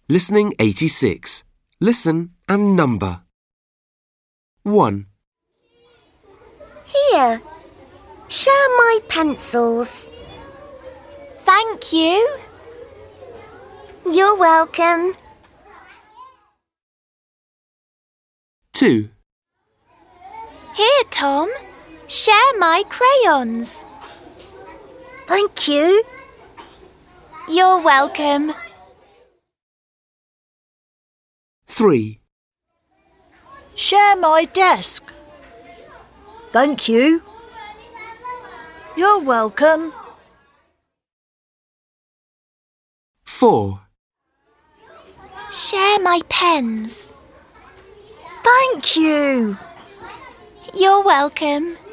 Listening 86. Listen and number. 1, Here, share my pencils. Thank you. You're welcome. 2, Here, Tom. Share my crayons. Thank you. You're welcome. 3, Share my desk. Thank you. You're welcome. 4, Share my pens. Thank you. You're welcome.